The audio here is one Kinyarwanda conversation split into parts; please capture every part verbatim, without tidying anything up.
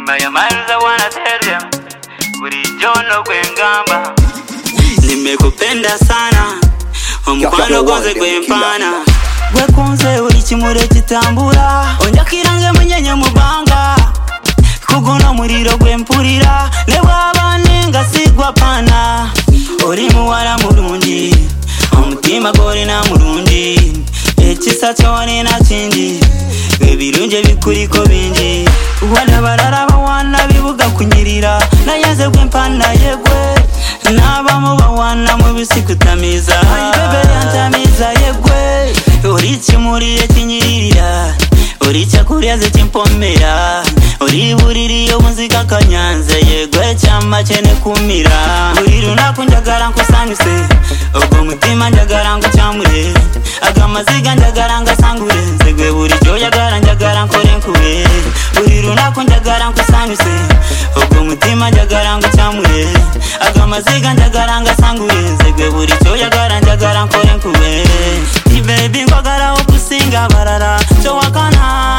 Remember your miles, I wanna tell them Bulijono kwengamba nimekupenda sana omukwano gonze kwempana gwekunze uri kimure kitambura onyakirange munyenye mubanga kugono muriro gwempurira ne wabanenga sigwa pana uri muwara murundi omutima gore na murundi ekisa cyone na kindi ebirunje bikuriko bingi wala barara bawana bibuga kunyirira nayaze gwempana yegwe naba mu bawana mu bisikutamiza bebe yantamiza yegwe uri kimuri ekinyirira uri cyakuriya zekimpomera uri buriri yo muzika kanyanze yegwe cyama cyene kumira uri runako njagara nkusanyuse ubwo mutima njagara ngo cyamure agamaziga njagara ngasangure nzegwe buri cyo yagara njagara nkore nkube uri runako njagara nkusanyuse ubwo mutima njagara ngo cyamure agamaziga njagara ngasangure nzegwe buri cyo yagara njagara nkore nkube ni baby ngagara okusinga barara cyo wakana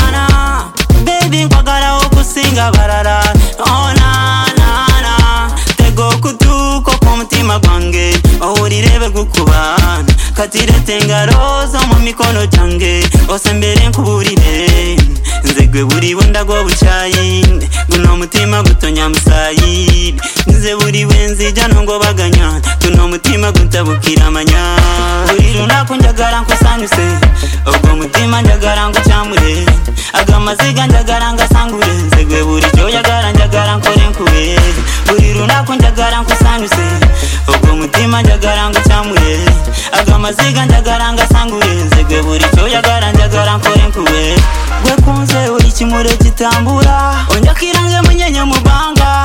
na baby ngagara okusinga barara oh na na na tego kutuko ku mutima gwange uri rebe gukubana katire tengaroza mu mikono cyange osembere nkuburire nzegwe buri bunda gwo bucayi guno mutima gutonya musayi nze buri wenzi jano ngo baganya guno mutima gutabukira amanya buri runako njagara nkusanyuse ubwo mutima njagara ngo cyamure agamaziga njagara ngasangure nzegwe buri cyo yagara njagara nkore nkube buri runako njagara nkusanyuse ubwo mutima njagara ngo cyamure agamaziga njagara ngasangure nzegwe buri cyo yagara njagara nkore nkube gwekunze uri kimure kitambura onyakirange munyenye mubanga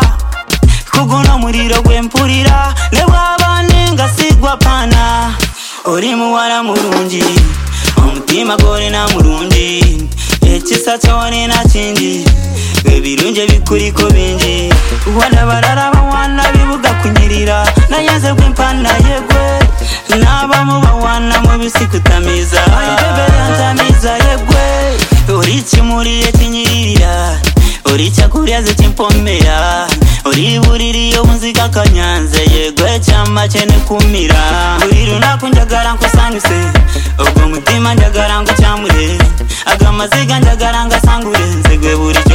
kugono muriro gwempurira ne wabanenga sigwa pana uri muwara murungi omutima gore na murundi ekisa cyone na kindi ebirunje bikuriko bingi wala barara bawana bibuga kunyirira nayaze gwempana yegwe naba mu bawana mu bisikutamiza bebe yantamiza yegwe uri kimuri ekinyirira uri cyakuriya zekimpomera uri buriri yo muzika kanyanze yegwe cyama cyene kumira uri runako njagara nkusanyuse ubwo mutima njagara ngo cyamure agamaziga njagara ngasangure nzegwe buri